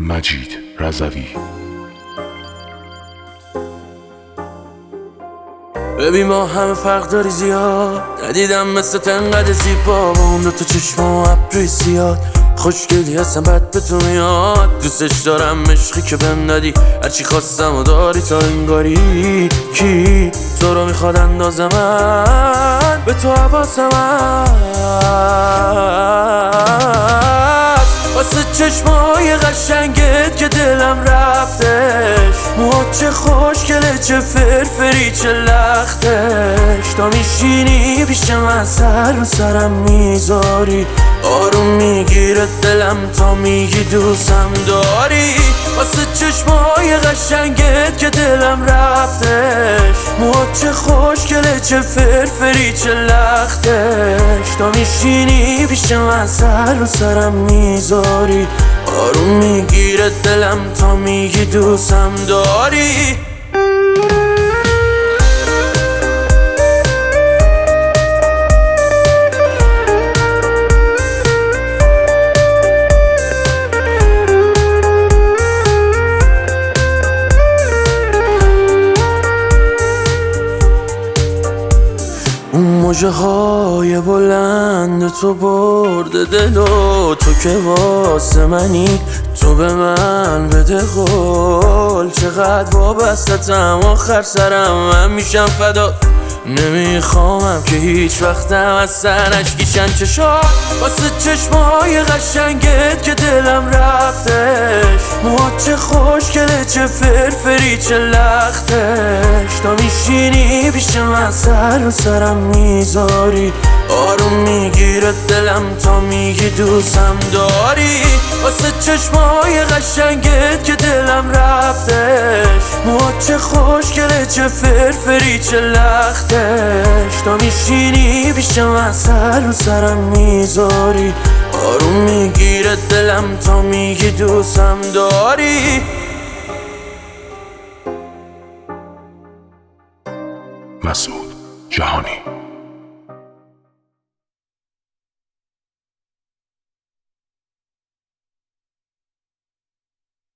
مجید رضوی. ببین ما همه فرق داری زیاد، ندیدم مثل تنقدر زیبا با اون دوتا چشم و ابروی سیاد. خوشگلی هستم بد به تو میاد، دوستش دارم عشقی که بهم دادی، هرچی خواستم و داری تا انگاری. کی تو رو میخواد اندازه من به تو حواسم هست، واسه چشمای قشنگت که دلم رفتش. موهات چه خوشگله، چه فرفری، چه لختش. تا میشینی پیش من سر رو سرم میذاری، آروم میگیره دلم تا میگی دوستم داری. واسه چشمای قشنگت که دلم رفتش. موهات چه خوشگله، چه فرفری، چه لختش. تا میشینی پیش من سر رو سرم میذاری، آروم میگیره دلم تا میگی دوستم داری. اون موجه های بلند تو برده دل و تو که واسه منی، تو به من بده قول. چقدر وابستتم، آخر سرم من میشم فدات. نمیخوامم که هیچ وقتم از سر اشکیشن چشات، واسه چشمای قشنگت که دلم رفتش. موهات چه خوشگله، چه فرفری، چه لختش. تا میشینی پیش من سر رو سرم میذاری، آروم میگیره دلم تا میگی دوستم داری. واسه چشمای قشنگت که دلم رفتش. موهات چه خوشگله، چه فرفری، چه لختش. تا میشینی پیش من سر رو سرم میذاری، آروم میگیره دلم تا میگی دوستم داری. مسعود جهانی.